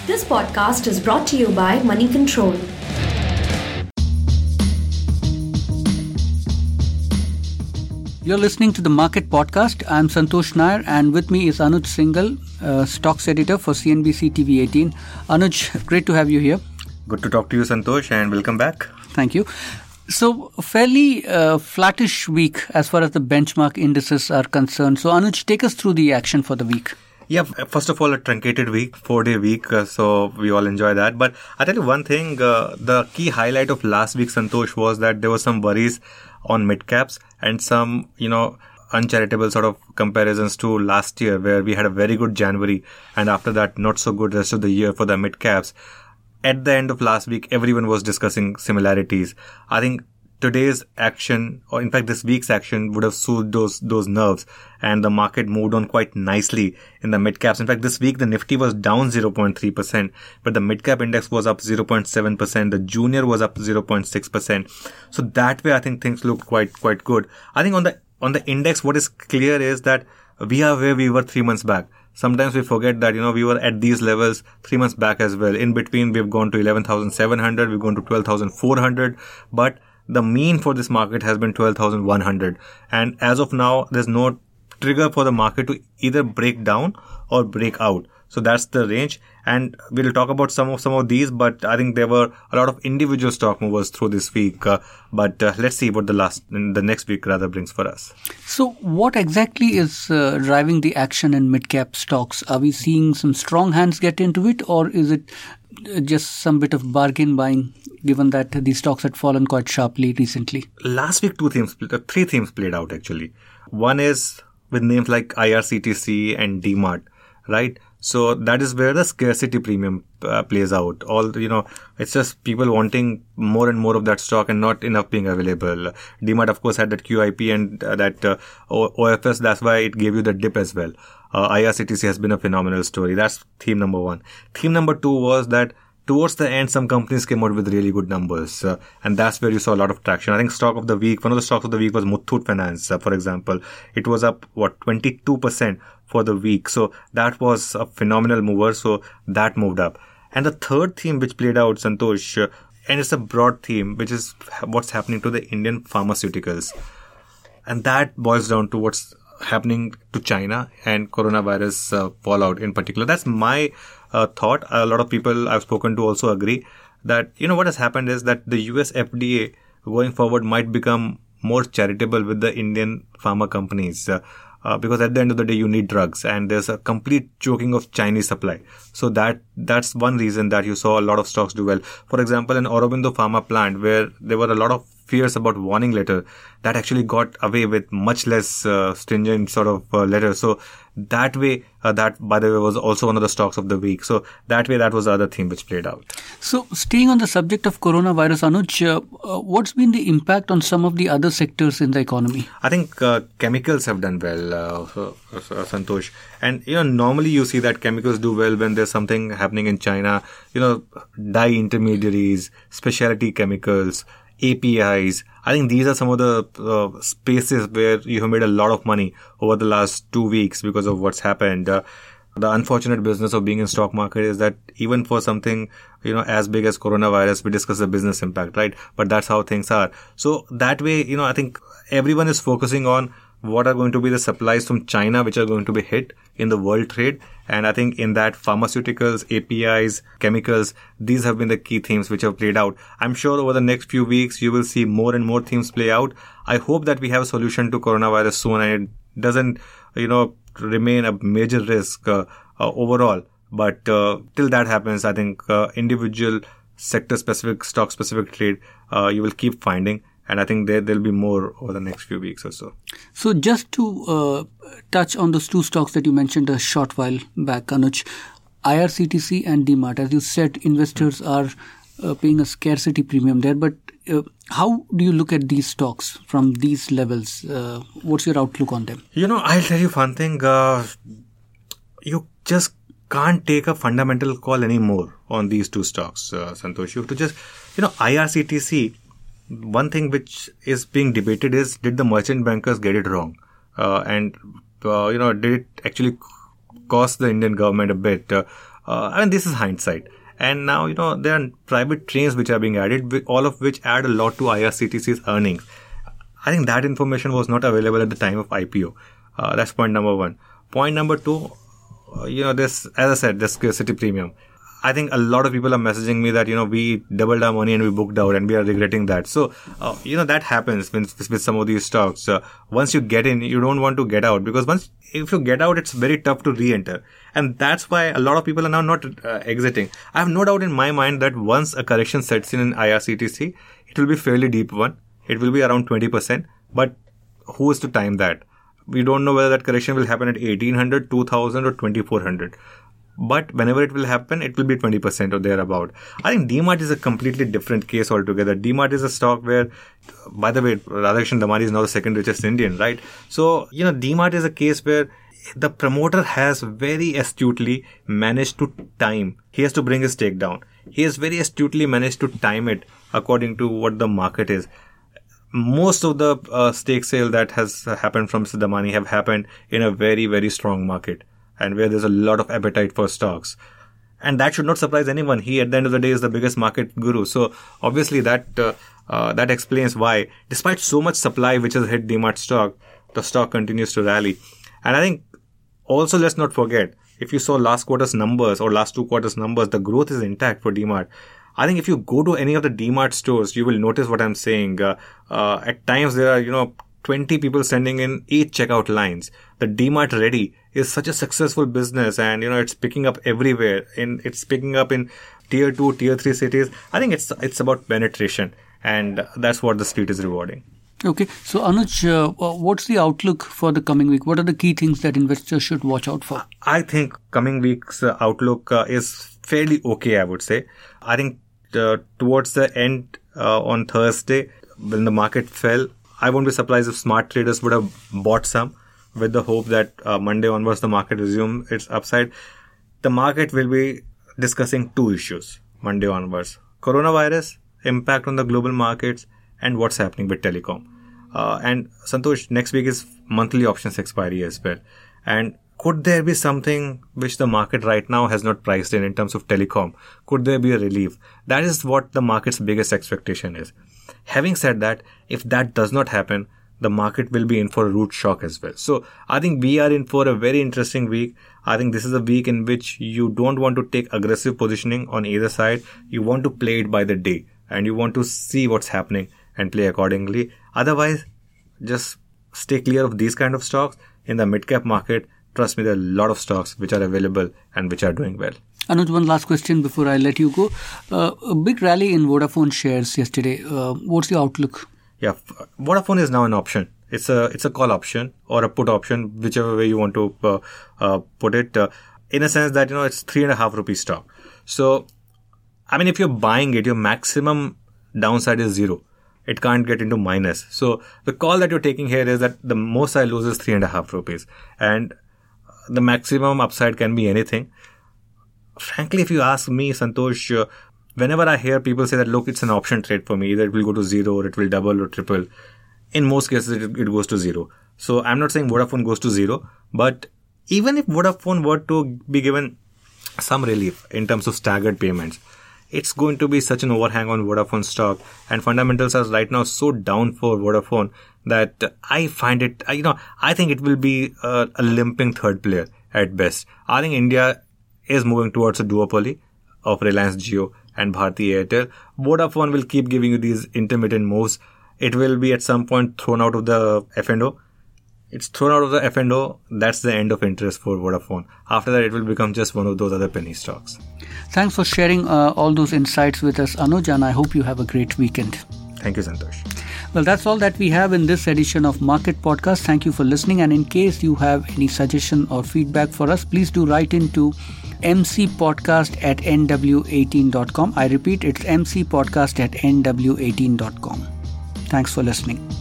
This podcast is brought to you by Money Control. You're listening to the Market Podcast. I'm Santosh Nair, and with me is Anuj Singhal, stocks editor for CNBC TV 18. Anuj, great to have you here. Good to talk to you, Santosh, and welcome back. Thank you. So, fairly flattish week as far as the benchmark indices are concerned. So, Anuj, take us through the action for the week. Yeah, first of all, a truncated week, 4-day week, so we all enjoy that. But I'll tell you one thing, the key highlight of last week, Santosh, was that there were some worries on mid-caps and some, uncharitable sort of comparisons to last year, where we had a very good January and after that, not so good rest of the year for the mid-caps. At the end of last week, everyone was discussing similarities. I think today's action, or in fact this week's action, would have soothed those nerves, and the market moved on quite nicely in the mid-caps. In fact, this week the Nifty was down 0.3%, but the mid-cap index was up 0.7%. The junior was up 0.6%. So that way, I think things look quite good. I think on the index, what is clear is that we are where we were 3 months back. Sometimes we forget that, we were at these levels 3 months back as well. In between, we've gone to 11,700, we've gone to 12,400, but the mean for this market has been 12,100. And as of now, there's no trigger for the market to either break down or break out. So that's the range. And we'll talk about some of these, but I think there were a lot of individual stock movers through this week. But let's see what the next week rather brings for us. So what exactly is driving the action in mid-cap stocks? Are we seeing some strong hands get into it, or is it just some bit of bargain buying, given that these stocks had fallen quite sharply recently? Last week, three themes played out actually. One is with names like IRCTC and DMart, right? So that is where the scarcity premium plays out. It's just people wanting more and more of that stock and not enough being available. DMart, of course, had that QIP and that OFS. That's why it gave you the dip as well. IRCTC has been a phenomenal story. That's theme number one. Theme number two was that towards the end, some companies came out with really good numbers, and that's where you saw a lot of traction. I think stock of the week, one of the stocks of the week was Muthoot Finance, for example. It was up, 22% for the week. So that was a phenomenal mover. So that moved up. And the third theme which played out, Santosh, and it's a broad theme, which is what's happening to the Indian pharmaceuticals. And that boils down to what's happening to China and coronavirus fallout in particular. That's my thought. A lot of people I've spoken to also agree that, what has happened is that the US FDA going forward might become more charitable with the Indian pharma companies. Because at the end of the day, you need drugs, and there's a complete choking of Chinese supply. So that's one reason that you saw a lot of stocks do well. For example, an Aurobindo Pharma plant, where there were a lot of fears about warning letter, that actually got away with much less stringent sort of letter. So that way, that by the way was also one of the stocks of the week. So that way, that was the other theme which played out. So staying on the subject of coronavirus, Anuj, what's been the impact on some of the other sectors in the economy? I think chemicals have done well, Santosh. And normally you see that chemicals do well when there's something happening in China. Dye intermediaries, specialty chemicals, APIs. I think these are some of the spaces where you have made a lot of money over the last 2 weeks because of what's happened. The unfortunate business of being in stock market is that even for something, as big as coronavirus, we discuss the business impact, right? But that's how things are. So that way, I think everyone is focusing on what are going to be the supplies from China, which are going to be hit in the world trade. And I think in that, pharmaceuticals, APIs, chemicals, these have been the key themes which have played out. I'm sure over the next few weeks, you will see more and more themes play out. I hope that we have a solution to coronavirus soon and it doesn't, remain a major risk overall. But till that happens, I think individual sector-specific, stock-specific trade, you will keep finding. And I think there'll be more over the next few weeks or so. So just to touch on those two stocks that you mentioned a short while back, Anuj, IRCTC and DMart, as you said, investors are paying a scarcity premium there. But how do you look at these stocks from these levels? What's your outlook on them? I'll tell you one thing. You just can't take a fundamental call anymore on these two stocks, Santosh. You have to just, IRCTC, one thing which is being debated is, did the merchant bankers get it wrong? Did it actually cost the Indian government a bit. I mean, this is hindsight. And now, there are private trains which are being added, all of which add a lot to IRCTC's earnings. I think that information was not available at the time of IPO. That's point number one. Point number two, this, as I said, the scarcity premium. I think a lot of people are messaging me that, we doubled our money and we booked out and we are regretting that. So, that happens with some of these stocks. Once you get in, you don't want to get out, because if you get out, it's very tough to re-enter. And that's why a lot of people are now not exiting. I have no doubt in my mind that once a correction sets in IRCTC, it will be a fairly deep one. It will be around 20%. But who is to time that? We don't know whether that correction will happen at 1800, 2000 or 2400. But whenever it will happen, it will be 20% or thereabout. I think DMart is a completely different case altogether. DMart is a stock where, by the way, Radhakrishnan Damani is now the second richest Indian, right? So, DMart is a case where the promoter has very astutely managed to time. He has to bring his stake down. He has very astutely managed to time it according to what the market is. Most of the stake sale that has happened from Mr. Damani have happened in a very, very strong market, and where there's a lot of appetite for stocks. And that should not surprise anyone. He, at the end of the day, is the biggest market guru. So obviously that explains why, despite so much supply which has hit DMart stock, the stock continues to rally. And I think also, let's not forget, if you saw last quarter's numbers or last 2 quarters' numbers, the growth is intact for DMart. I think if you go to any of the DMart stores, you will notice what I'm saying. At times there are, 20 people standing in each checkout lines. The DMart Ready is such a successful business, and it's picking up everywhere. It's picking up in tier 2, tier 3 cities. I think it's about penetration, and that's what the street is rewarding. Okay, so Anuj, what's the outlook for the coming week? What are the key things that investors should watch out for? I think coming week's outlook is fairly okay, I would say. I think towards the end on Thursday, when the market fell, I won't be surprised if smart traders would have bought some with the hope that Monday onwards the market resume its upside. The market will be discussing 2 issues Monday onwards: coronavirus, impact on the global markets, and what's happening with telecom. And Santosh, next week is monthly options expiry as well. And could there be something which the market right now has not priced in terms of telecom? Could there be a relief? That is what the market's biggest expectation is. Having said that, if that does not happen, the market will be in for a root shock as well. So I think we are in for a very interesting week. I think this is a week in which you don't want to take aggressive positioning on either side. You want to play it by the day, and you want to see what's happening and play accordingly. Otherwise, just stay clear of these kind of stocks. In the mid-cap market, trust me, there are a lot of stocks which are available and which are doing well. Anuj, one last question before I let you go. A big rally in Vodafone shares yesterday. What's the outlook? Yeah, Vodafone is now an option. It's a call option or a put option, whichever way you want to put it. In a sense that, it's 3.5 rupee stock. So, I mean, if you're buying it, your maximum downside is 0. It can't get into minus. So the call that you're taking here is that the most I lose is 3.5 rupees. And the maximum upside can be anything. Frankly, if you ask me, Santosh, whenever I hear people say that, look, it's an option trade for me, either it will go to 0 or it will double or triple. In most cases, it goes to 0. So I'm not saying Vodafone goes to 0, but even if Vodafone were to be given some relief in terms of staggered payments, it's going to be such an overhang on Vodafone stock, and fundamentals are right now so down for Vodafone that I find it, I think it will be a limping third player at best. I think India is moving towards a duopoly of Reliance Jio and Bharti Airtel. Vodafone will keep giving you these intermittent moves. It will be at some point thrown out of the F&O. It's thrown out of the F&O. That's the end of interest for Vodafone. After that, it will become just one of those other penny stocks. Thanks for sharing all those insights with us, Anuj, and I hope you have a great weekend. Thank you, Santosh. Well, that's all that we have in this edition of Market Podcast. Thank you for listening. And in case you have any suggestion or feedback for us, please do write into mcpodcast@nw18.com. I repeat, it's mcpodcast@nw18.com. Thanks for listening.